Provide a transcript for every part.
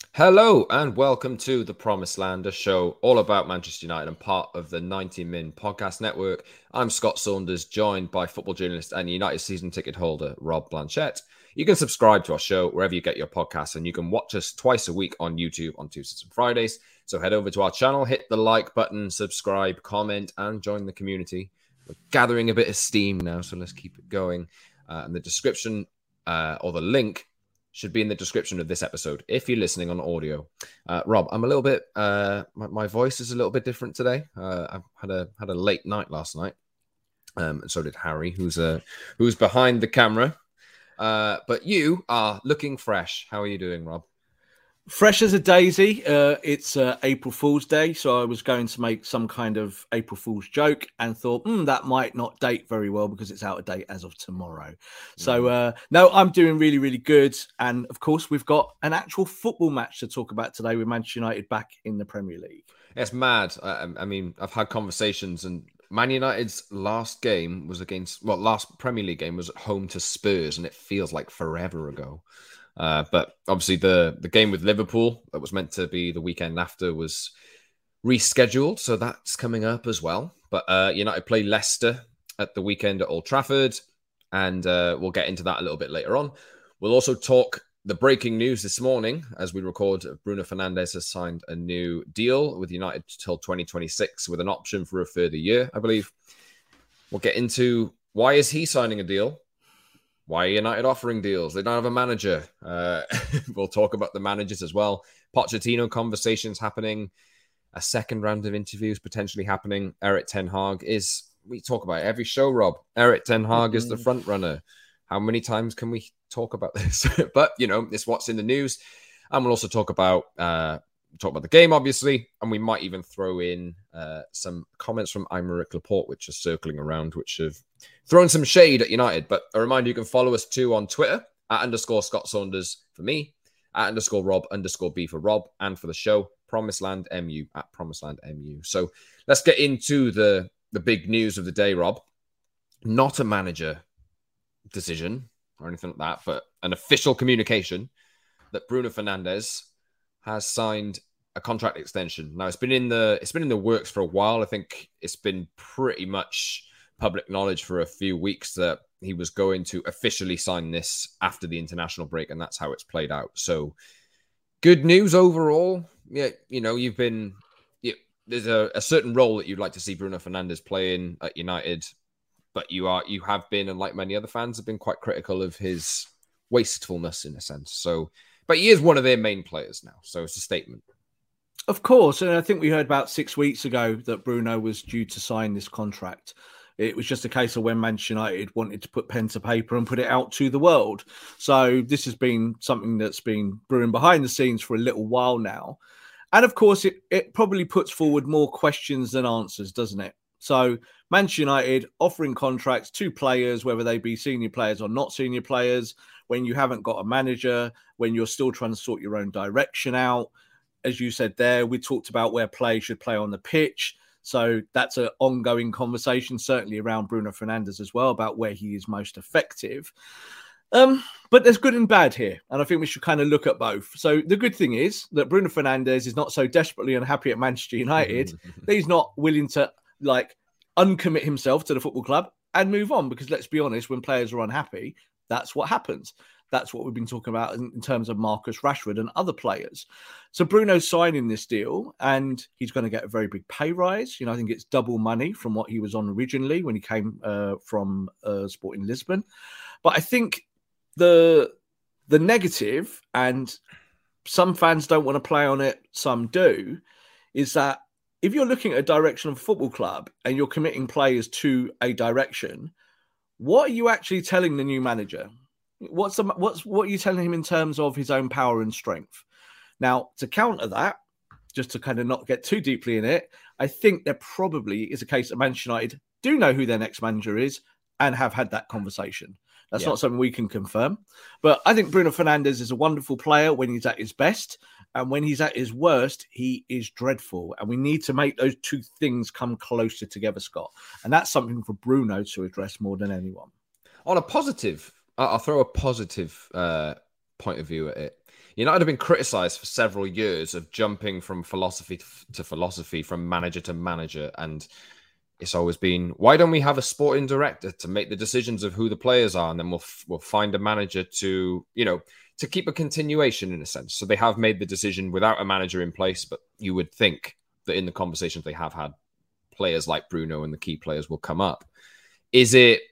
Hello and welcome to the Promised Land, a show all about Manchester United and part of the 90 Min podcast network. I'm Scott Saunders, joined by football journalist and United season ticket holder Rob Blanchette. You can subscribe to our show wherever you get your podcasts, and you can watch us twice a week on YouTube on Tuesdays and Fridays. So head over to our channel, hit the like button, subscribe, comment, and join the community. We're gathering a bit of steam now, so let's keep it going. And the description or the link should be in the description of this episode if you're listening on audio. Rob, I'm a little bit, my voice is a little bit different today. I've had a late night last night. And so did Harry, who's behind the camera. But you are looking fresh. How are you doing, Rob? Fresh as a daisy. It's April Fool's Day, so I was going to make some kind of April Fool's joke and thought that might not date very well because it's out of date as of tomorrow. So no, I'm doing really, really good. And of course, we've got an actual football match to talk about today with Manchester United back in the Premier League. It's mad. I mean, I've had conversations, and Man United's last game was last Premier League game was at home to Spurs, and it feels like forever ago. But obviously the game with Liverpool that was meant to be the weekend after was rescheduled, so that's coming up as well. But United play Leicester at the weekend at Old Trafford, and we'll get into that a little bit later on. We'll also talk the breaking news this morning as we record. Bruno Fernandes has signed a new deal with United till 2026 with an option for a further year, I believe. We'll get into why is he signing a deal? Why are United offering deals? They don't have a manager. We'll talk about the managers as well. Pochettino conversations happening. A second round of interviews potentially happening. Erik ten Hag we talk about it every show, Rob. Erik ten Hag is the front runner. How many times can we talk about this? But, it's what's in the news. And we'll also talk about the game, obviously. And we might even throw in some comments from Aymeric Laporte, which are circling around, which have thrown some shade at United. But a reminder, you can follow us too on Twitter @_Scott Saunders for me, @_Rob_B for Rob, and for the show, Promised Land MU @Promised Land MU. So let's get into the big news of the day, Rob. Not a manager decision or anything like that, but an official communication that Bruno Fernandes has signed a contract extension. Now it's been in the works for a while. I think it's been pretty much public knowledge for a few weeks that he was going to officially sign this after the international break, and that's how it's played out. So good news overall. Yeah, there's a certain role that you'd like to see Bruno Fernandes playing at United, but you have been, and like many other fans, have been quite critical of his wastefulness in a sense. So, but he is one of their main players now, so it's a statement. Of course, and I think we heard about 6 weeks ago that Bruno was due to sign this contract. It was just a case of when Manchester United wanted to put pen to paper and put it out to the world. So this has been something that's been brewing behind the scenes for a little while now. And of course, it probably puts forward more questions than answers, doesn't it? So Manchester United offering contracts to players, whether they be senior players or not senior players, when you haven't got a manager, when you're still trying to sort your own direction out. As you said there, we talked about where players should play on the pitch. So that's an ongoing conversation, certainly around Bruno Fernandes as well, about where he is most effective. But there's good and bad here, and I think we should kind of look at both. So the good thing is that Bruno Fernandes is not so desperately unhappy at Manchester United that he's not willing to uncommit himself to the football club and move on, because let's be honest, when players are unhappy, that's what happens. That's what we've been talking about in terms of Marcus Rashford and other players. So Bruno's signing this deal, and he's going to get a very big pay rise. I think it's double money from what he was on originally when he came from Sporting Lisbon. But I think the negative, and some fans don't want to play on it, some do, is that if you're looking at a direction of a football club and you're committing players to a direction, what are you actually telling the new manager? What are you telling him in terms of his own power and strength? Now, to counter that, just to kind of not get too deeply in it, I think there probably is a case that Manchester United do know who their next manager is and have had that conversation. That's not something we can confirm. But I think Bruno Fernandes is a wonderful player when he's at his best. And when he's at his worst, he is dreadful. And we need to make those two things come closer together, Scott. And that's something for Bruno to address more than anyone. On a positive, I'll throw a positive point of view at it. United have been criticised for several years of jumping from philosophy to philosophy, from manager to manager, and it's always been, why don't we have a sporting director to make the decisions of who the players are, and then we'll find a manager to, to keep a continuation in a sense. So they have made the decision without a manager in place, but you would think that in the conversations they have had, players like Bruno and the key players will come up. Is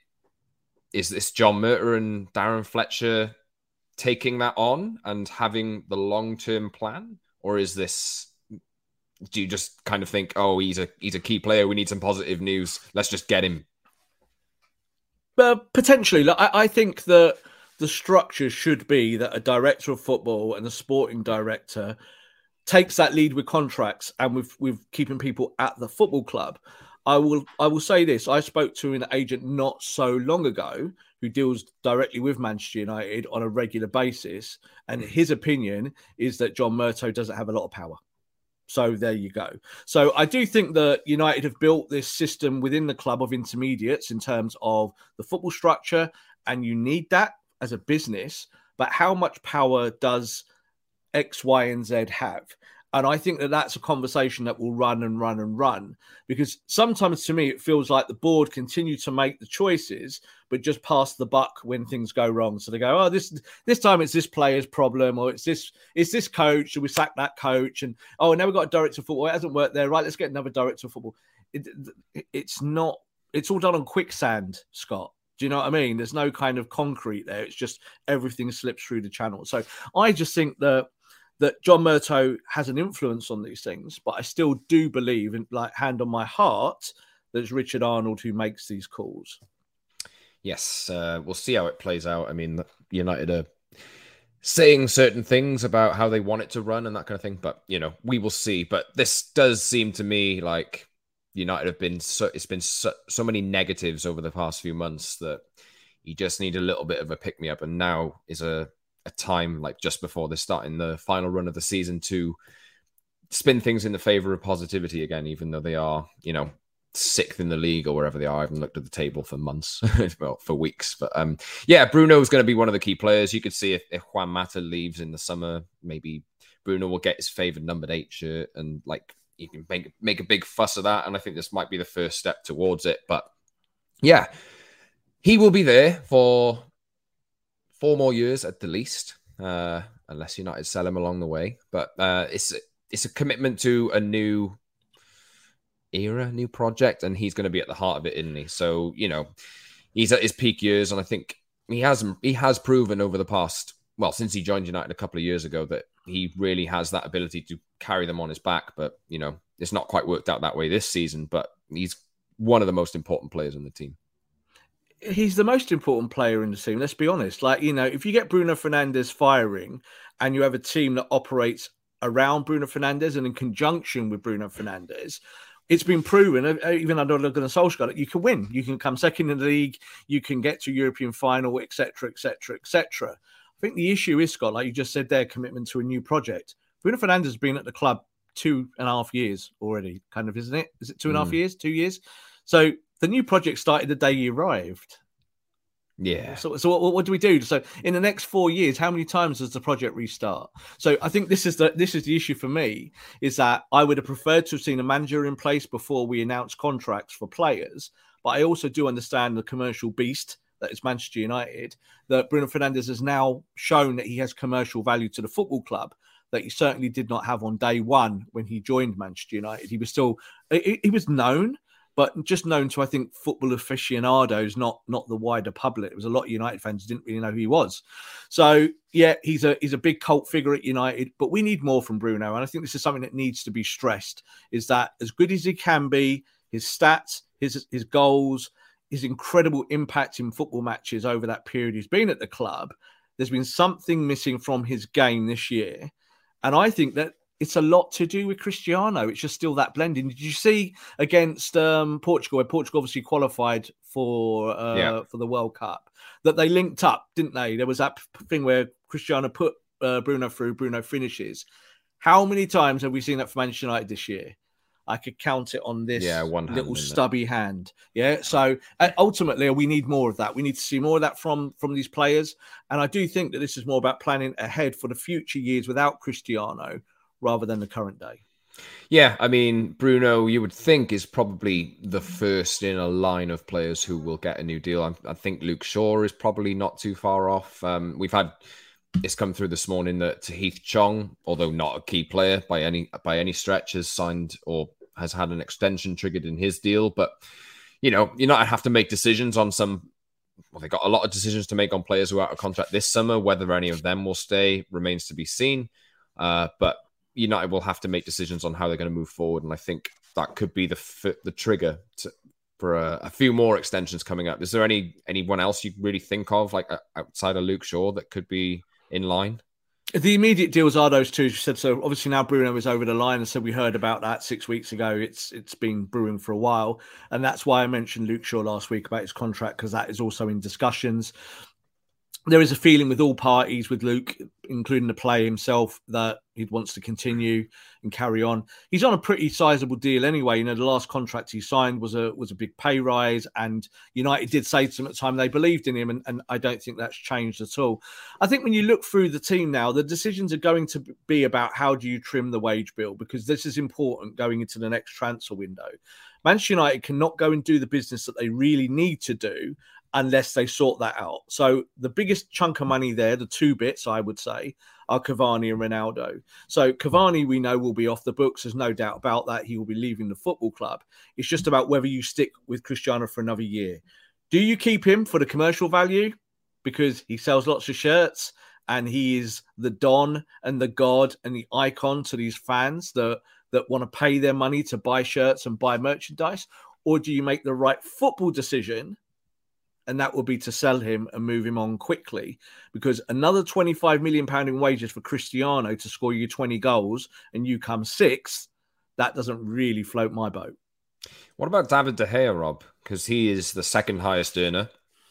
this John Murtough and Darren Fletcher taking that on and having the long-term plan? Or is this, do you just kind of think, oh, he's a key player, we need some positive news, let's just get him? Potentially. I think that the structure should be that a director of football and a sporting director takes that lead with contracts and with keeping people at the football club. I will say this. I spoke to an agent not so long ago who deals directly with Manchester United on a regular basis. And his opinion is that John Murtough doesn't have a lot of power. So there you go. So I do think that United have built this system within the club of intermediates in terms of the football structure, and you need that as a business. But how much power does X, Y, and Z have? And I think that that's a conversation that will run and run and run, because sometimes to me, it feels like the board continue to make the choices, but just pass the buck when things go wrong. So they go, oh, this time it's this player's problem, or it's this coach, and we sack that coach. And, oh, now we've got a director of football. It hasn't worked there. Right, let's get another director of football. It's all done on quicksand, Scott. Do you know what I mean? There's no kind of concrete there. It's just everything slips through the channel. So I just think that John Murtough has an influence on these things, but I still do believe, in, like, hand on my heart, that it's Richard Arnold who makes these calls. Yes, we'll see how it plays out. I mean, United are saying certain things about how they want it to run and that kind of thing, but, we will see. But this does seem to me like United have been it's been so many negatives over the past few months that you just need a little bit of a pick-me-up, and now is a time, like just before they're starting the final run of the season, to spin things in the favor of positivity again, even though they are, sixth in the league or wherever they are. I haven't looked at the table for months, well, for weeks. But Bruno is going to be one of the key players. You could see if Juan Mata leaves in the summer, maybe Bruno will get his favored numbered 8 shirt, and like you can make a big fuss of that. And I think this might be the first step towards it. But yeah, he will be there for 4 more years at the least, unless United sell him along the way. But it's a commitment to a new era, new project, and he's going to be at the heart of it, isn't he? So, he's at his peak years, and I think he has proven over the past, well, since he joined United a couple of years ago, that he really has that ability to carry them on his back. But, it's not quite worked out that way this season, but he's one of the most important players in the team. He's the most important player in the team. Let's be honest. Like, if you get Bruno Fernandes firing and you have a team that operates around Bruno Fernandes and in conjunction with Bruno Fernandes, it's been proven, even under Ole Gunnar Solskjaer, that you can win. You can come second in the league. You can get to European final, etc., etc., etc. I think the issue is, Scott, like you just said there, commitment to a new project. Bruno Fernandes has been at the club 2.5 years already, kind of, isn't it? Is it 2.5 years? 2 years? So the new project started the day he arrived. Yeah. So what do we do? So in the next 4 years, how many times does the project restart? So I think this is the issue for me, is that I would have preferred to have seen a manager in place before we announced contracts for players. But I also do understand the commercial beast that is Manchester United, that Bruno Fernandes has now shown that he has commercial value to the football club that he certainly did not have on day one when he joined Manchester United. He was still, he was known, but just known to, I think, football aficionados, not the wider public. It was a lot of United fans who didn't really know who he was. So, yeah, he's a big cult figure at United, but we need more from Bruno. And I think this is something that needs to be stressed, is that as good as he can be, his stats, his goals, his incredible impact in football matches over that period he's been at the club, there's been something missing from his game this year. And I think that it's a lot to do with Cristiano. It's just still that blending. Did you see against Portugal, where Portugal obviously qualified for the World Cup, that they linked up, didn't they? There was that thing where Cristiano put Bruno through, Bruno finishes. How many times have we seen that for Manchester United this year? I could count it on this one hand, little stubby hand. Yeah. So ultimately, we need more of that. We need to see more of that from these players. And I do think that this is more about planning ahead for the future years without Cristiano rather than the current day. Yeah, I mean, Bruno, you would think, is probably the first in a line of players who will get a new deal. I think Luke Shaw is probably not too far off. It's come through this morning that Tahith Chong, although not a key player by any stretch, has signed or has had an extension triggered in his deal. But, you know, you're not have to make decisions on they got a lot of decisions to make on players who are out of contract this summer. Whether any of them will stay remains to be seen. But United will have to make decisions on how they're going to move forward. And I think that could be the trigger for a few more extensions coming up. Is there anyone else you really think of, like outside of Luke Shaw, that could be in line? The immediate deals are those two, as you said. So obviously now Bruno is over the line. And so we heard about that 6 weeks ago. It's been brewing for a while. And that's why I mentioned Luke Shaw last week about his contract, because that is also in discussions. There is a feeling with all parties, with Luke, including the player himself, that he wants to continue and carry on. He's on a pretty sizable deal anyway. You know, the last contract he signed was a big pay rise, and United did say to him at the time they believed in him, and I don't think that's changed at all. I think when you look through the team now, the decisions are going to be about how do you trim the wage bill, because this is important going into the next transfer window. Manchester United cannot go and do the business that they really need to do unless they sort that out. So the biggest chunk of money there, the two bits, I would say, are Cavani and Ronaldo. So Cavani, we know, will be off the books. There's no doubt about that. He will be leaving the football club. It's just about whether you stick with Cristiano for another year. Do you keep him for the commercial value? Because he sells lots of shirts and he is the Don and the God and the icon to these fans that want to pay their money to buy shirts and buy merchandise? Or do you make the right football decision? And that would be to sell him and move him on quickly, because another £25 million in wages for Cristiano to score you 20 goals and you come sixth, that doesn't really float my boat. What about David De Gea, Rob? Because he is the second highest earner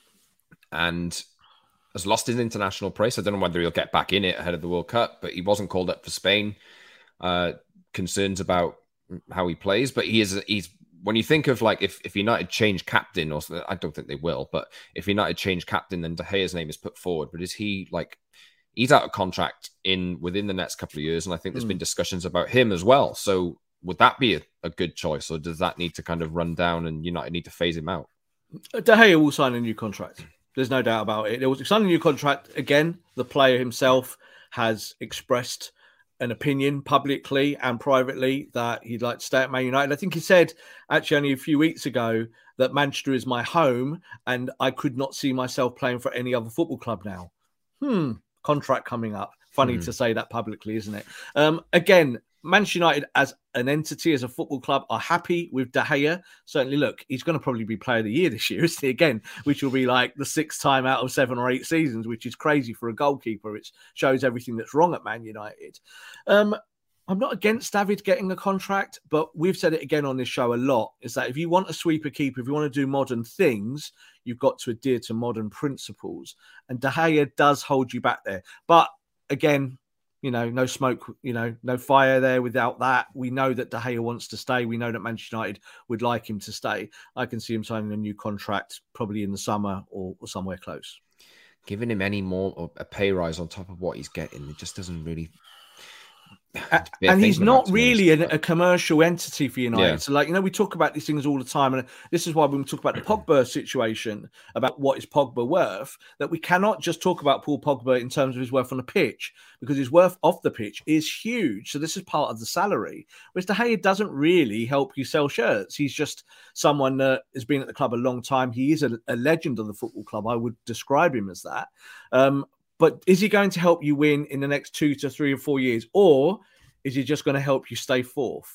and has lost his international place. I don't know whether he'll get back in it ahead of the World Cup, but he wasn't called up for Spain. Concerns about how he plays, but he's when you think of, like, if United change captain, or I don't think they will, but if United change captain, then De Gea's name is put forward. But is he, like, he's out of contract within the next couple of years, and I think there's been discussions about him as well. So would that be a good choice, or does that need to kind of run down and United need to phase him out? De Gea will sign a new contract. There's no doubt about it. There was signing a new contract. Again, the player himself has expressed an opinion publicly and privately that he'd like to stay at Man United. I think he said actually only a few weeks ago that Manchester is my home and I could not see myself playing for any other football club now. Contract coming up. Funny to say that publicly, isn't it? Again, Manchester United as an entity, as a football club, are happy with De Gea. Certainly, look, he's going to probably be player of the year this year, isn't he? Again, which will be like the 6th time out of 7 or 8 seasons, which is crazy for a goalkeeper. It shows everything that's wrong at Man United. I'm not against David getting a contract, but we've said it again on this show a lot, is that if you want a sweeper keeper, if you want to do modern things, you've got to adhere to modern principles. And De Gea does hold you back there. But again, you know, no smoke, no fire there without that. We know that De Gea wants to stay. We know that Manchester United would like him to stay. I can see him signing a new contract probably in the summer or somewhere close. Giving him any more a pay rise on top of what he's getting, it just doesn't really... And he's not really a commercial entity for United. Yeah. So, like, we talk about these things all the time. And this is why when we talk about the Pogba situation, about what is Pogba worth, that we cannot just talk about Paul Pogba in terms of his worth on the pitch, because his worth off the pitch is huge. So this is part of the salary. Whereas De Gea doesn't really help you sell shirts. He's just someone that has been at the club a long time. He is a legend of the football club. I would describe him as that. But is he going to help you win in the next 2 to 3 or 4 years? Or is he just going to help you stay fourth?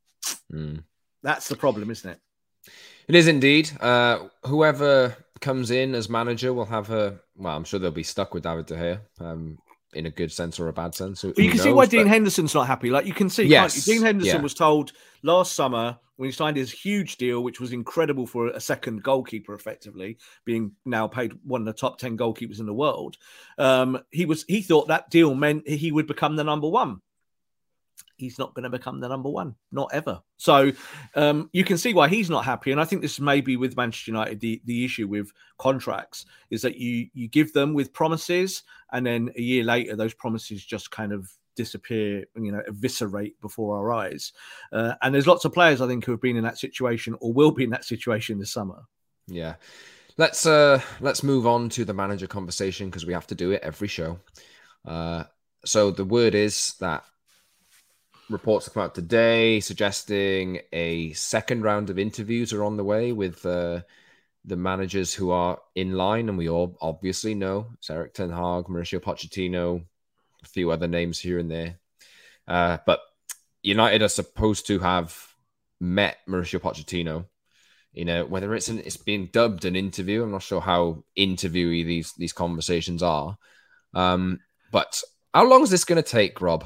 That's the problem, isn't it? It is indeed. Whoever comes in as manager will have I'm sure they'll be stuck with David De Gea in a good sense or a bad sense. Well, you can see why Dean Henderson's not happy. Like, you can see, yes, can't you? Dean Henderson was told last summer when he signed his huge deal, which was incredible for a second goalkeeper, effectively being now paid one of the top 10 goalkeepers in the world. He thought that deal meant he would become the number one. he's not going to become the number one, not ever. So you can see why he's not happy. And I think this may be with Manchester United, the issue with contracts is that you give them with promises, and then a year later, those promises just kind of disappear, eviscerate before our eyes. And there's lots of players, I think, who have been in that situation or will be in that situation this summer. Yeah. Let's move on to the manager conversation, because we have to do it every show. So the word is that reports have come out today suggesting a second round of interviews are on the way with the managers who are in line, and we all obviously know it's Erik ten Hag, Mauricio Pochettino, a few other names here and there. But United are supposed to have met Mauricio Pochettino. Whether it's being dubbed an interview, I'm not sure how interviewy these conversations are. But how long is this going to take, Rob?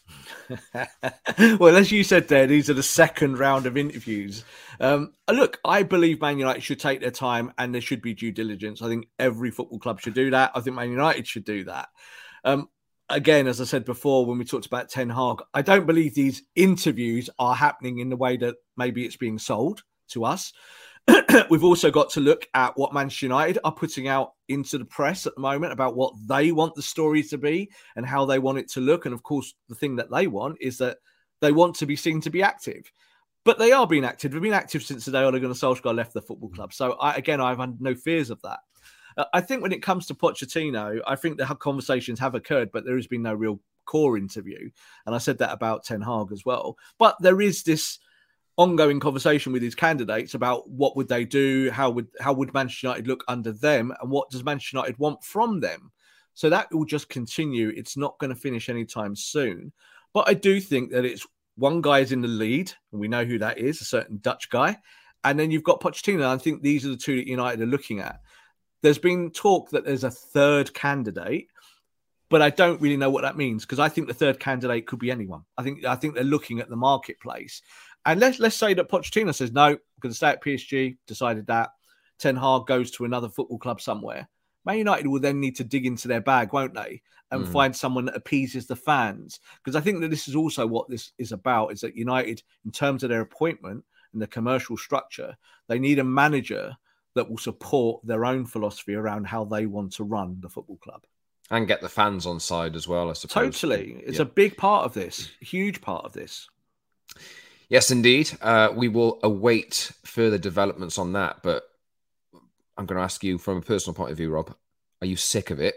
Well, as you said there, these are the second round of interviews. Look, I believe Man United should take their time and there should be due diligence. I think every football club should do that. I think Man United should do that. Again, as I said before, when we talked about Ten Hag, I don't believe these interviews are happening in the way that maybe it's being sold to us. We've also got to look at what Manchester United are putting out into the press at the moment about what they want the story to be and how they want it to look. And of course, the thing that they want is that they want to be seen to be active. But they are being active. They've been active since the day Ole Gunnar Solskjaer left the football club. So I've had no fears of that. I think when it comes to Pochettino, I think the conversations have occurred, but there has been no real core interview. And I said that about Ten Hag as well. But there is this ongoing conversation with his candidates about what would they do, how would Manchester United look under them, and what does Manchester United want from them. So that will just continue. It's not going to finish anytime soon. But I do think that it's one guy is in the lead, and we know who that is, a certain Dutch guy. And then you've got Pochettino. I think these are the two that United are looking at. There's been talk that there's a third candidate, but I don't really know what that means, because I think the third candidate could be anyone. I think they're looking at the marketplace. And let's say that Pochettino says, no, I'm going to stay at PSG, decided that. Ten Hag goes to another football club somewhere. Man United will then need to dig into their bag, won't they? And find someone that appeases the fans. Because I think that this is also what this is about, is that United, in terms of their appointment and the commercial structure, they need a manager that will support their own philosophy around how they want to run the football club. And get the fans on side as well, I suppose. Totally. It's a big part of this, huge part of this. Yes, indeed. We will await further developments on that, but I'm going to ask you from a personal point of view, Rob, are you sick of it?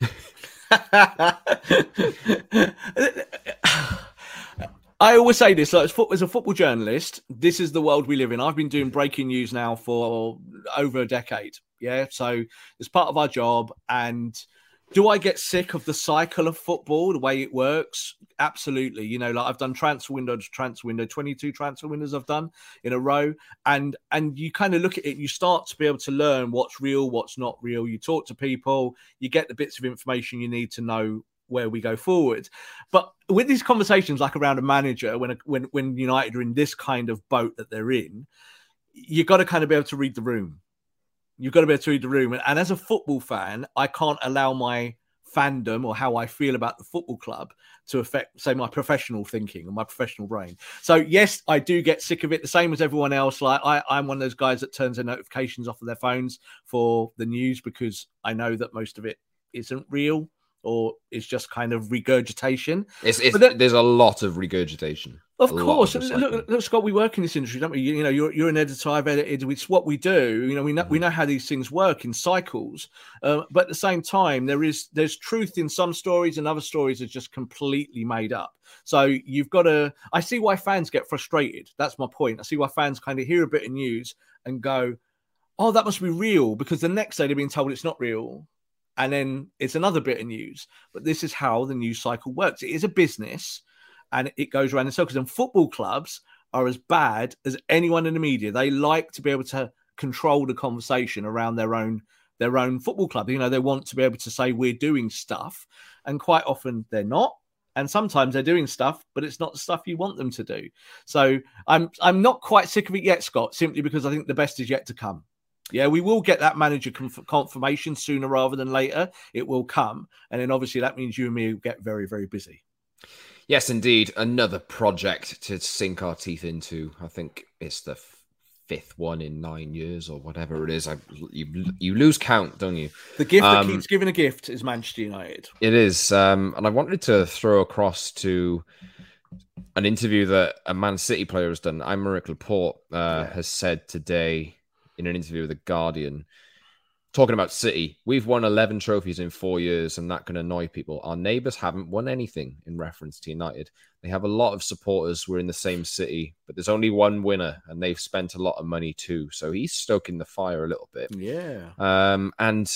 I always say this, as a football journalist, this is the world we live in. I've been doing breaking news now for over a decade. Yeah, so it's part of our job. And do I get sick of the cycle of football, the way it works? Absolutely. I've done transfer window to transfer window, 22 transfer windows I've done in a row. And you kind of look at it, you start to be able to learn what's real, what's not real. You talk to people, you get the bits of information you need to know where we go forward. But with these conversations, like around a manager, when United are in this kind of boat that they're in, you've got to kind of be able to read the room. You've got to be able to read the room. And as a football fan, I can't allow my fandom or how I feel about the football club to affect, say, my professional thinking or my professional brain. So, yes, I do get sick of it, the same as everyone else. Like I'm one of those guys that turns their notifications off of their phones for the news, because I know that most of it isn't real or it's just kind of regurgitation. There's a lot of regurgitation. Of course. Look, Scott, we work in this industry, don't we? You're an editor, I've edited. It's what we do. We know how these things work in cycles. But at the same time, there's truth in some stories and other stories are just completely made up. So you've got to... I see why fans get frustrated. That's my point. I see why fans kind of hear a bit of news and go, oh, that must be real, because the next day they're being told it's not real. And then it's another bit of news. But this is how the news cycle works. It is a business. And it goes around in circles. And football clubs are as bad as anyone in the media. They like to be able to control the conversation around their own football club. They want to be able to say we're doing stuff, and quite often they're not. And sometimes they're doing stuff, but it's not the stuff you want them to do. So I'm not quite sick of it yet, Scott, simply because I think the best is yet to come. Yeah, we will get that manager confirmation sooner rather than later. It will come. And then obviously that means you and me will get very, very busy. Yes, indeed. Another project to sink our teeth into. I think it's the fifth one in 9 years or whatever it is. You lose count, don't you? The gift that keeps giving a gift is Manchester United. It is. And I wanted to throw across to an interview that a Man City player has done. Aymeric Laporte has said today in an interview with The Guardian, talking about City, we've won 11 trophies in 4 years, and that can annoy people. Our neighbours haven't won anything in reference to United. They have a lot of supporters. We're in the same city, but there's only one winner, and they've spent a lot of money too. So he's stoking the fire a little bit. Yeah. And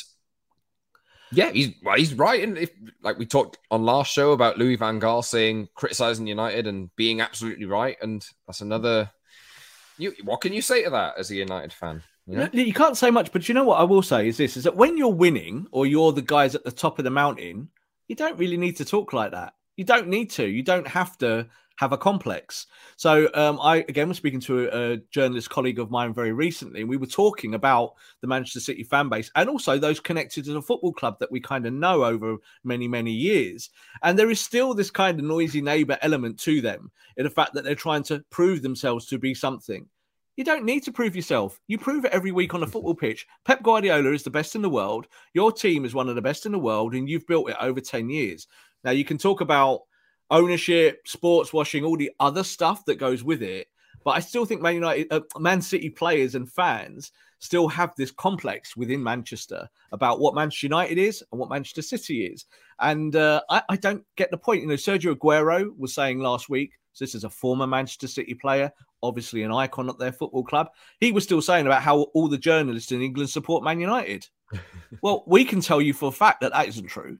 yeah, he's right. And like we talked on last show about Louis van Gaal saying, criticizing United and being absolutely right. And that's another. What can you say to that as a United fan? You can't say much, but you know what I will say is this, is that when you're winning or you're the guys at the top of the mountain, you don't really need to talk like that. You don't need to. You don't have to have a complex. So I, again, was speaking to a journalist colleague of mine very recently, and we were talking about the Manchester City fan base and also those connected to the football club that we kind of know over many, many years. And there is still this kind of noisy neighbour element to them in the fact that they're trying to prove themselves to be something. You don't need to prove yourself. You prove it every week on a football pitch. Pep Guardiola is the best in the world. Your team is one of the best in the world, and you've built it over 10 years. Now, you can talk about ownership, sports washing, all the other stuff that goes with it. But I still think Man City players and fans still have this complex within Manchester about what Manchester United is and what Manchester City is. And I don't get the point. Sergio Aguero was saying last week, so this is a former Manchester City player, obviously an icon at their football club. He was still saying about how all the journalists in England support Man United. Well, we can tell you for a fact that isn't true.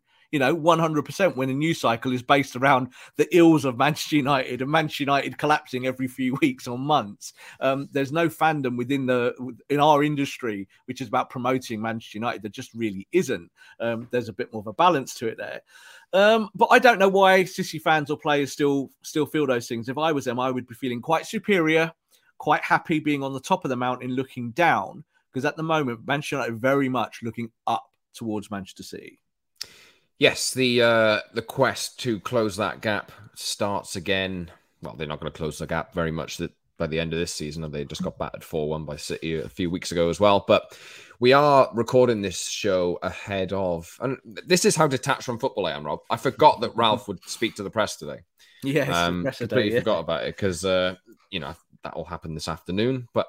100% when a news cycle is based around the ills of Manchester United and Manchester United collapsing every few weeks or months. There's no fandom in our industry, which is about promoting Manchester United. There just really isn't. There's a bit more of a balance to it there. But I don't know why City fans or players still feel those things. If I was them, I would be feeling quite superior, quite happy being on the top of the mountain looking down, because at the moment, Manchester United are very much looking up towards Manchester City. Yes, the quest to close that gap starts again. Well, they're not going to close the gap very much by the end of this season. They just got battered 4-1 by City a few weeks ago as well. But we are recording this show ahead of... And this is how detached from football I am, Rob. I forgot that Ralph would speak to the press today. Yes, completely forgot about it because, that will happen this afternoon. But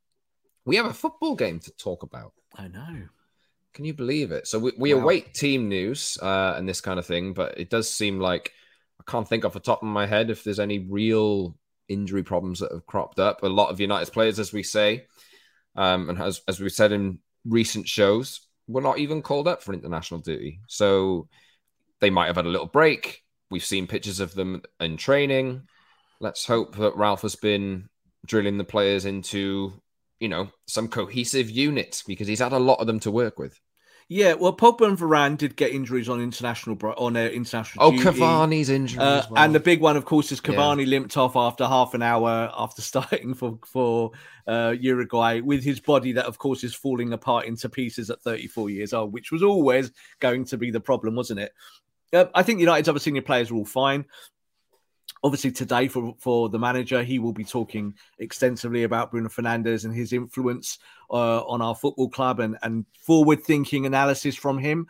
we have a football game to talk about. I know. Can you believe it? So we await team news and this kind of thing, but it does seem like I can't think off the top of my head if there's any real injury problems that have cropped up. A lot of United's players, as we say, and as we said in recent shows, were not even called up for international duty. So they might have had a little break. We've seen pictures of them in training. Let's hope that Ralph has been drilling the players into some cohesive unit because he's had a lot of them to work with. Yeah, well, Pogba and Varane did get injuries on international duty. Cavani's injury as well. And the big one, of course, is Cavani limped off after half an hour after starting for Uruguay with his body that, of course, is falling apart into pieces at 34 years old, which was always going to be the problem, wasn't it? I think United's other senior players are all fine. Obviously, today for the manager, he will be talking extensively about Bruno Fernandes and his influence on our football club and forward-thinking analysis from him.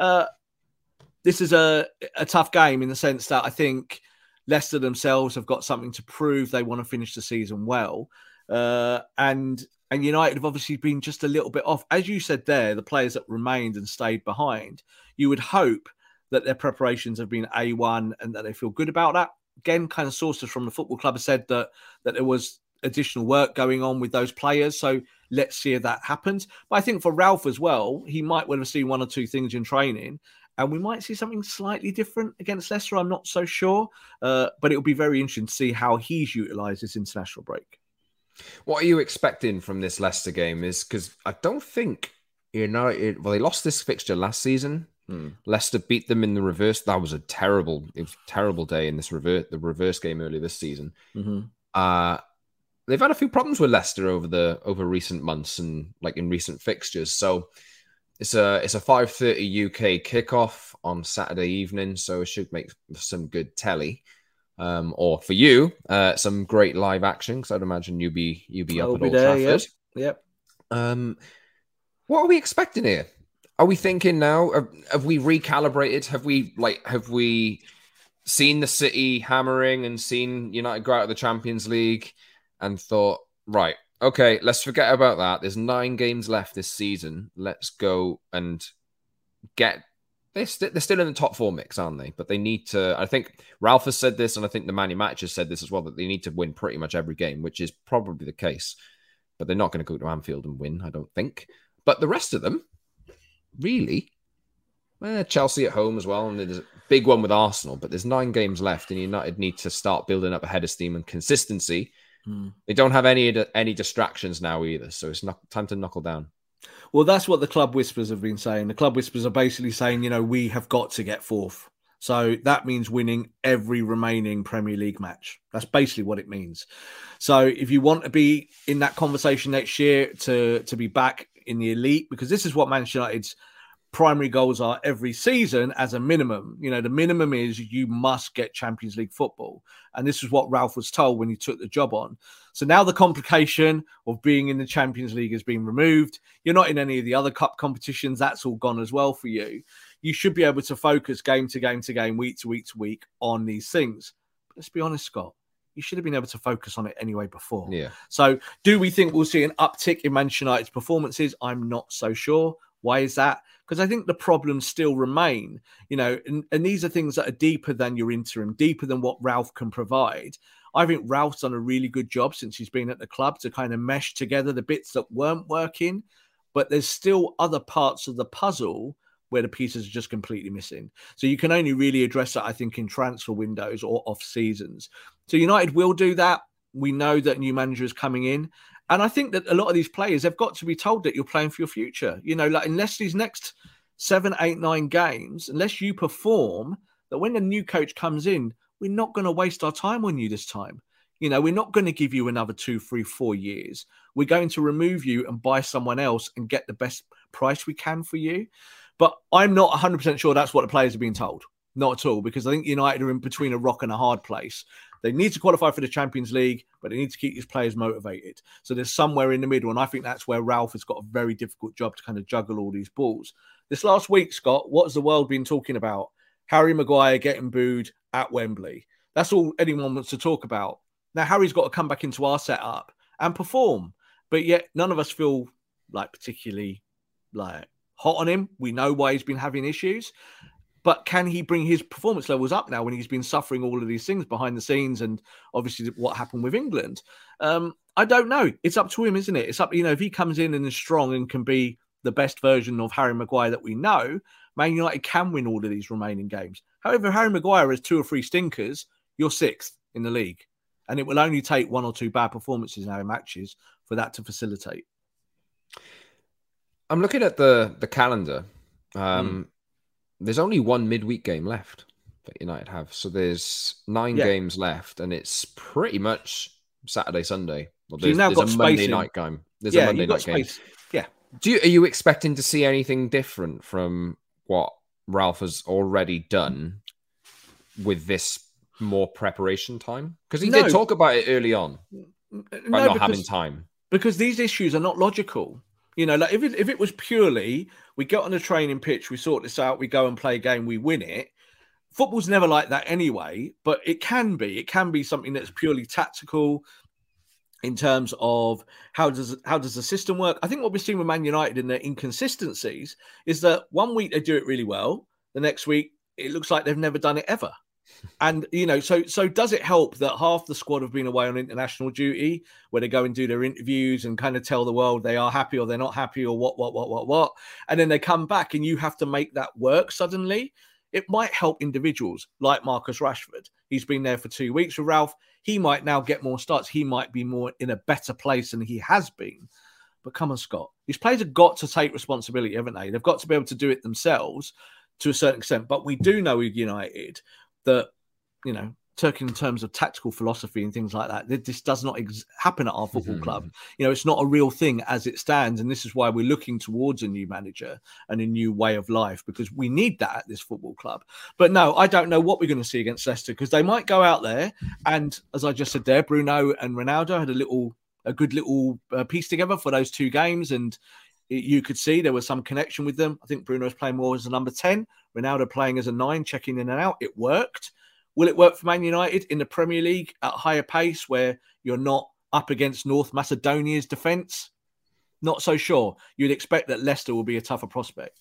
This is a tough game in the sense that I think Leicester themselves have got something to prove. They want to finish the season well. And United have obviously been just a little bit off. As you said there, the players that remained and stayed behind, you would hope that their preparations have been A1 and that they feel good about that. Again, kind of sources from the football club have said that there was additional work going on with those players. So let's see if that happens. But I think for Ralph as well, he might well have seen one or two things in training and we might see something slightly different against Leicester. I'm not so sure. But it'll be very interesting to see how he's utilised this international break. What are you expecting from this Leicester game? Is because I don't think United... Well, they lost this fixture last season. Leicester beat them in the reverse. That was a terrible day in the reverse game earlier this season. Mm-hmm. They've had a few problems with Leicester over recent months and like in recent fixtures. So it's a 5:30 UK kickoff on Saturday evening. So it should make some good telly. or for you, some great live action. Because I'd imagine you'd be up at Old Trafford. Yep. What are we expecting here? Are we thinking now? Have we recalibrated? Have we seen the City hammering and seen United go out of the Champions League and thought, right, okay, let's forget about that. There's 9 games left this season. Let's go and get. They're still in the top 4 mix, aren't they? But they need to. I think Ralph has said this, and I think the Man U Match has said this as well, that they need to win pretty much every game, which is probably the case. But they're not going to go to Anfield and win, I don't think. But the rest of them, really, Chelsea at home as well, and there's a big one with Arsenal. But there's 9 games left, and United need to start building up a head of steam and consistency. They don't have any distractions now either, so it's not time to knuckle down. Well, that's what the club whispers have been saying. The club whispers are basically saying, we have got to get 4th. So that means winning every remaining Premier League match. That's basically what it means. So if you want to be in that conversation next year to be back in the elite, because this is what Manchester United's primary goals are every season as a minimum. The minimum is you must get Champions League football. And this is what Ralph was told when he took the job on. So now the complication of being in the Champions League has been removed. You're not in any of the other cup competitions. That's all gone as well for you. You should be able to focus game to game to game, week to week to week on these things. But let's be honest, Scott, you should have been able to focus on it anyway before. Yeah. So do we think we'll see an uptick in Manchester United's performances? I'm not so sure. Why is that? Because I think the problems still remain, and these are things that are deeper than your interim, deeper than what Ralph can provide. I think Ralph's done a really good job since he's been at the club to kind of mesh together the bits that weren't working, but there's still other parts of the puzzle where the pieces are just completely missing. So you can only really address that, I think, in transfer windows or off seasons. So United will do that. We know that a new manager is coming in. And I think that a lot of these players have got to be told that you're playing for your future. Unless these next 7, 8, 9 games, unless you perform, that when a new coach comes in, we're not going to waste our time on you this time. We're not going to give you another 2, 3, 4 years. We're going to remove you and buy someone else and get the best price we can for you. But I'm not 100% sure that's what the players are being told. Not at all, because I think United are in between a rock and a hard place. They need to qualify for the Champions League, but they need to keep these players motivated. So there's somewhere in the middle, and I think that's where Ralph has got a very difficult job to kind of juggle all these balls. This last week, Scott, what has the world been talking about? Harry Maguire getting booed at Wembley. That's all anyone wants to talk about. Now, Harry's got to come back into our setup and perform, but yet none of us feel particularly hot on him. We know why he's been having issues. But can he bring his performance levels up now when he's been suffering all of these things behind the scenes and obviously what happened with England? I don't know. It's up to him, isn't it? It's up, if he comes in and is strong and can be the best version of Harry Maguire that we know, Man United can win all of these remaining games. However, Harry Maguire has 2 or 3 stinkers, you're 6th in the league. And it will only take 1 or 2 bad performances now in matches for that to facilitate. I'm looking at the calendar. There's only 1 midweek game left that United have. So there's 9 games left, and it's pretty much Saturday, Sunday. Well, there's a Monday night game. There's a Monday night game. Yeah. Are you expecting to see anything different from what Ralph has already done with this more preparation time? Because he did talk about it early on, about not having time. Because these issues are not logical. If it was purely, we get on the training pitch, we sort this out, we go and play a game, we win it. Football's never like that anyway, but it can be. It can be something that's purely tactical in terms of how does the system work. I think what we're seeing with Man United in their inconsistencies is that one week they do it really well, the next week it looks like they've never done it ever. And, so does it help that half the squad have been away on international duty where they go and do their interviews and kind of tell the world they are happy or they're not happy or what? And then they come back and you have to make that work suddenly. It might help individuals like Marcus Rashford. He's been there for 2 weeks with Ralph. He might now get more starts. He might be more in a better place than he has been. But come on, Scott. These players have got to take responsibility, haven't they? They've got to be able to do it themselves to a certain extent. But we do know with United that, talking in terms of tactical philosophy and things like that. This does not happen at our football club. You know, it's not a real thing as it stands. And this is why we're looking towards a new manager and a new way of life, because we need that at this football club. But no, I don't know what we're going to see against Leicester, because they might go out there. And as I just said there, Bruno and Ronaldo had a good little piece together for those 2 games. And you could see there was some connection with them. I think Bruno's playing more as a number 10, Ronaldo playing as a 9, checking in and out. It worked. Will it work for Man United in the Premier League at a higher pace where you're not up against North Macedonia's defence? Not so sure. You'd expect that Leicester will be a tougher prospect.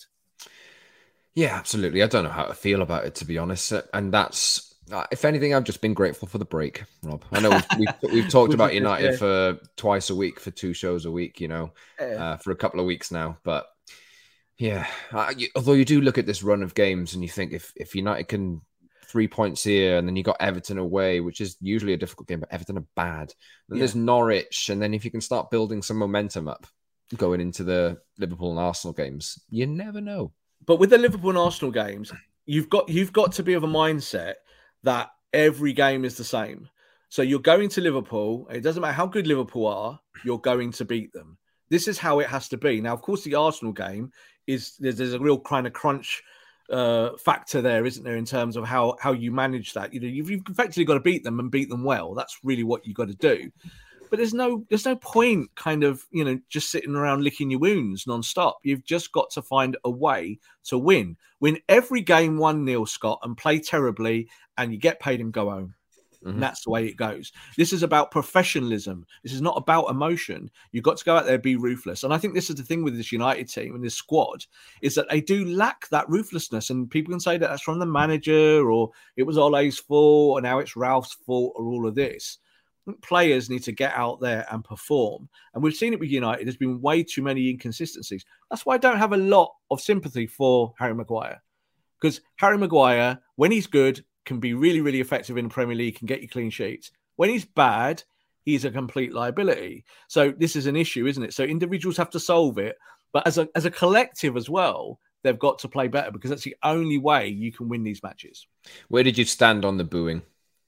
Yeah, absolutely. I don't know how to feel about it, to be honest. And that's, if anything, I've just been grateful for the break, Rob. I know we've talked about United for twice a week, for 2 shows a week, you know, for a couple of weeks now. But yeah, although you do look at this run of games and you think if United can 3 points here, and then you got Everton away, which is usually a difficult game, but Everton are bad. Then there's Norwich, and then if you can start building some momentum up going into the Liverpool and Arsenal games, you never know. But with the Liverpool and Arsenal games, you've got to be of a mindset that every game is the same. So you're going to Liverpool, it doesn't matter how good Liverpool are, you're going to beat them. This is how it has to be. Now, of course, the Arsenal game is there's a real kind of crunch factor there, isn't there, in terms of how you manage that. You know, you've effectively got to beat them and beat them well. That's really what you got to do. But there's no point kind of, you know, just sitting around licking your wounds non-stop. You've just got to find a way to win. Win every game 1-0, Scott, and play terribly, and you get paid and go home. And that's the way it goes. This is about professionalism. This is not about emotion. You've got to go out there and be ruthless. And I think this is the thing with this United team and this squad, is that they do lack that ruthlessness. And people can say that that's from the manager, or it was Ole's fault, or now it's Ralph's fault, or all of this. I think players need to get out there and perform. And we've seen it with United. There's been way too many inconsistencies. That's why I don't have a lot of sympathy for Harry Maguire. Because Harry Maguire, when he's good, can be really, really effective in the Premier League, can get you clean sheets. When he's bad, he's a complete liability. So this is an issue, isn't it? So individuals have to solve it. But as a collective as well, they've got to play better, because that's the only way you can win these matches. Where did you stand on the booing?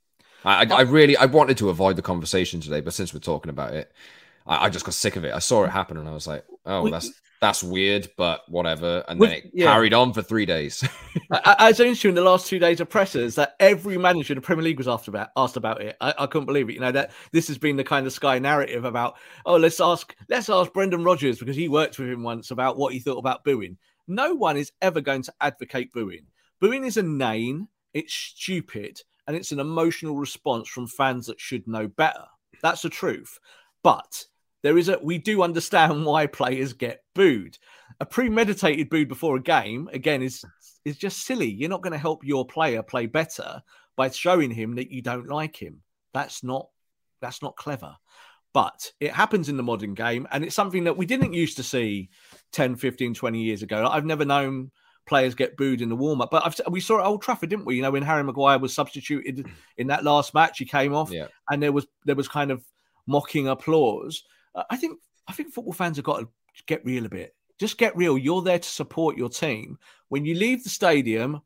I wanted to avoid the conversation today, but since we're talking about it, I just got sick of it. I saw it happen and I was like, that's weird, but whatever. And then it carried on for 3 days. It's interesting in the last 2 days of pressers that every manager in the Premier League was asked about it. I couldn't believe it. You know, that this has been the kind of Sky narrative about, let's ask Brendan Rodgers, because he worked with him once, about what he thought about booing. No one is ever going to advocate booing. Booing is inane, it's stupid, and it's an emotional response from fans that should know better. That's the truth. But we do understand why players get booed. A premeditated boo before a game, again, is just silly. You're not going to help your player play better by showing him that you don't like him. That's not clever. But it happens in the modern game, and it's something that we didn't used to see 10, 15, 20 years ago. I've never known players get booed in the warm-up, but we saw it at Old Trafford, didn't we? You know, when Harry Maguire was substituted in that last match, he came off, and there was kind of mocking applause. I think football fans have got to get real a bit. Just get real. You're there to support your team. When you leave the stadium,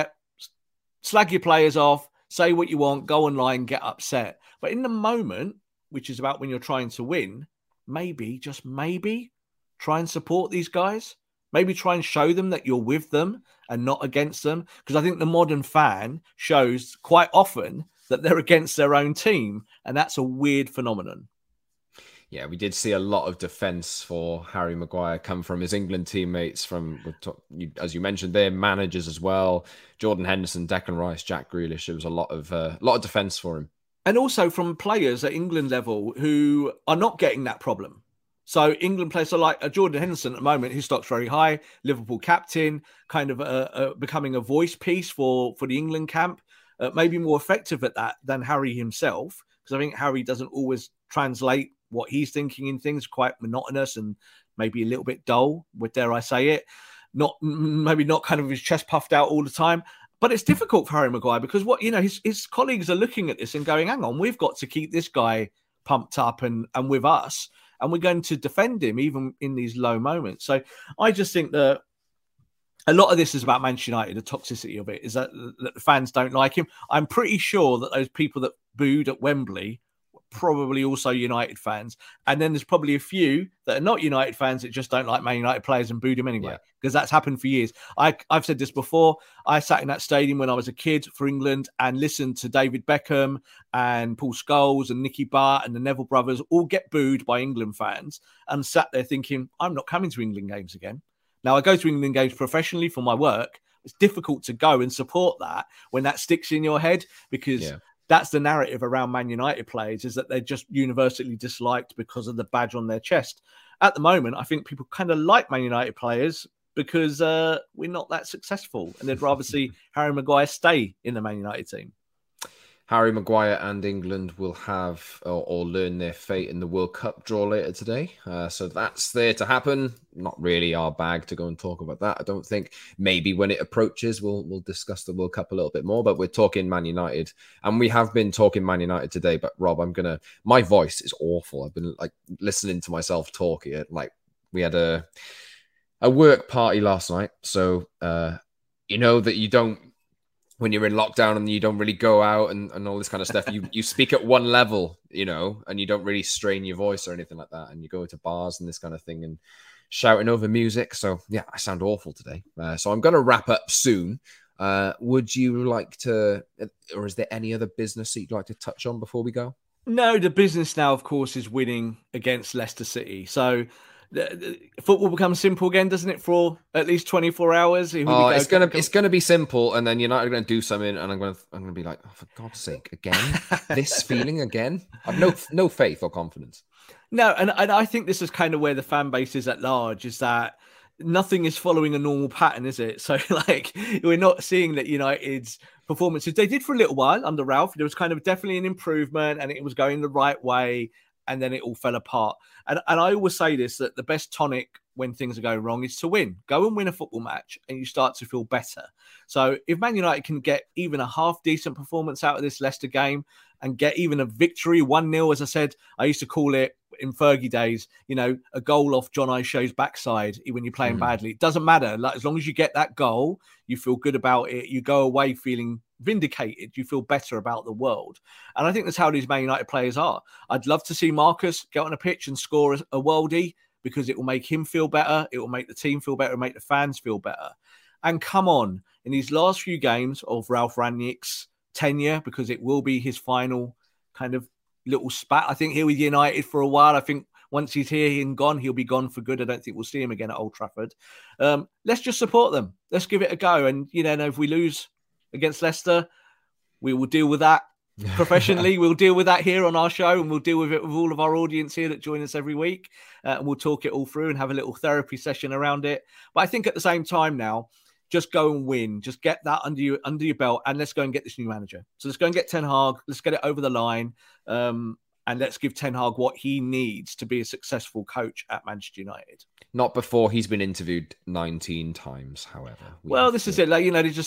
slag your players off, say what you want, go online, get upset. But in the moment, which is about when you're trying to win, maybe, just maybe, try and support these guys. Maybe try and show them that you're with them and not against them. Because I think the modern fan shows quite often that they're against their own team. And that's a weird phenomenon. Yeah, we did see a lot of defence for Harry Maguire come from his England teammates, as you mentioned, their managers as well. Jordan Henderson, Declan Rice, Jack Grealish. There was a lot of defence for him. And also from players at England level who are not getting that problem. So England players are like Jordan Henderson at the moment, whose stock's very high, Liverpool captain, kind of becoming a voice piece for the England camp, maybe more effective at that than Harry himself, because I think Harry doesn't always translate what he's thinking in things, quite monotonous and maybe a little bit dull, dare I say it, maybe not kind of his chest puffed out all the time. But it's difficult for Harry Maguire because his colleagues are looking at this and going, hang on, we've got to keep this guy pumped up and with us. And we're going to defend him even in these low moments. So I just think that a lot of this is about Manchester United. The toxicity of it is that the fans don't like him. I'm pretty sure that those people that booed at Wembley were probably also United fans. And then there's probably a few that are not United fans that just don't like Man United players and booed him anyway, because that's happened for years. I've said this before. I sat in that stadium when I was a kid for England and listened to David Beckham and Paul Scholes and Nicky Butt and the Neville brothers all get booed by England fans, and sat there thinking, I'm not coming to England games again. Now, I go to England games professionally for my work. It's difficult to go and support that when that sticks in your head, because that's the narrative around Man United players, is that they're just universally disliked because of the badge on their chest. At the moment, I think people kind of like Man United players because we're not that successful, and they'd rather see Harry Maguire stay in the Man United team. Harry Maguire and England will have or learn their fate in the World Cup draw later today. So that's there to happen. Not really our bag to go and talk about that, I don't think. Maybe when it approaches, we'll discuss the World Cup a little bit more. But we're talking Man United, and we have been talking Man United today. But Rob, my voice is awful. I've been like listening to myself talk here. Like, we had a work party last night. So you know that you don't, when you're in lockdown and you don't really go out and all this kind of stuff, you speak at one level, you know, and you don't really strain your voice or anything like that. And you go to bars and this kind of thing and shouting over music. So yeah, I sound awful today. So I'm going to wrap up soon. Would you like to, or is there any other business that you'd like to touch on before we go? No, the business now, of course, is winning against Leicester City. So football becomes simple again, doesn't it? For at least 24 hours. It's gonna be simple, and then United are gonna do something, and I'm gonna be like, oh, for God's sake, again, this feeling again. I've no faith or confidence. No, and I think this is kind of where the fan base is at large. Is that nothing is following a normal pattern, is it? So like, we're not seeing that United's performances, they did for a little while under Ralph. There was kind of definitely an improvement, and it was going the right way. And then it all fell apart. And I always say this, that the best tonic when things are going wrong is to win. Go and win a football match and you start to feel better. So if Man United can get even a half-decent performance out of this Leicester game and get even a victory, 1-0, as I said, I used to call it in Fergie days, you know, a goal off John O'Shea's backside when you're playing badly. It doesn't matter. Like, as long as you get that goal, you feel good about it. You go away feeling vindicated. You feel better about the world. And I think that's how these Man United players are. I'd love to see Marcus get on a pitch and score a worldie, because it will make him feel better. It will make the team feel better. It will make the fans feel better. And come on, in these last few games of Ralph Rangnick's tenure, because it will be his final kind of little spat. I think he'll be United for a while. I think once he's here and gone, he'll be gone for good. I don't think we'll see him again at Old Trafford. Let's just support them. Let's give it a go. And, you know, if we lose against Leicester, we will deal with that professionally. We'll deal with that here on our show, and we'll deal with it with all of our audience here that join us every week. And we'll talk it all through and have a little therapy session around it. But I think at the same time now, just go and win. Just get that under your belt, and let's go and get this new manager. So let's go and get Ten Hag. Let's get it over the line. And let's give Ten Hag what he needs to be a successful coach at Manchester United. Not before he's been interviewed 19 times, however. Well, this is it. Like, you know, this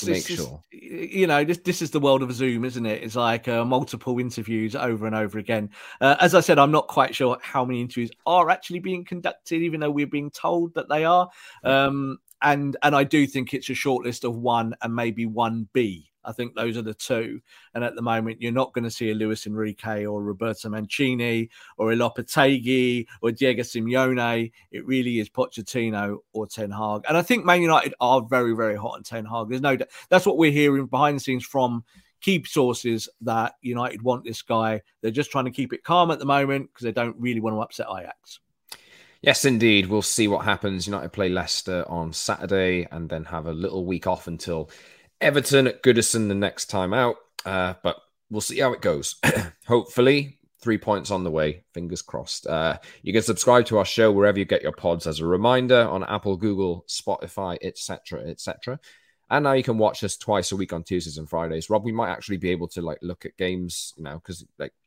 is the world of Zoom, isn't it? It's like multiple interviews over and over again. As I said, I'm not quite sure how many interviews are actually being conducted, even though we're being told that they are. And I do think it's a short list of 1 and maybe 1B. I think those are the 2. And at the moment, you're not going to see a Luis Enrique or Roberto Mancini or a Lopetegui or Diego Simeone. It really is Pochettino or Ten Hag. And I think Man United are very, very hot on Ten Hag. There's no doubt. That's what we're hearing behind the scenes from key sources, that United want this guy. They're just trying to keep it calm at the moment because they don't really want to upset Ajax. Yes, indeed. We'll see what happens. United play Leicester on Saturday and then have a little week off until Everton at Goodison the next time out. But we'll see how it goes. Hopefully, 3 points on the way. Fingers crossed. You can subscribe to our show wherever you get your pods, as a reminder, on Apple, Google, Spotify, etc., etc. And now you can watch us twice a week on Tuesdays and Fridays. Rob, we might actually be able to look at games now, because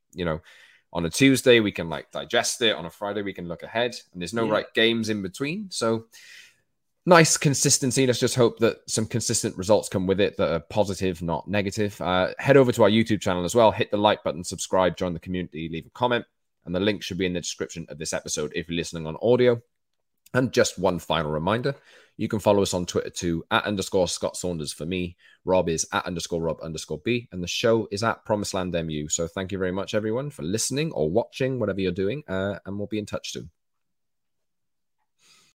on a Tuesday we can digest it. On a Friday we can look ahead, and there's no games in between. So nice consistency. Let's just hope that some consistent results come with it that are positive, not negative. Head over to our YouTube channel as well. Hit the like button, subscribe, join the community, leave a comment. And the link should be in the description of this episode if you're listening on audio. And just one final reminder, You can follow us on Twitter too, @_Scott Saunders for me. Rob is @_Rob_B, and the show is @PromiseLandMU. So thank you very much, everyone, for listening or watching, whatever you're doing, and we'll be in touch soon.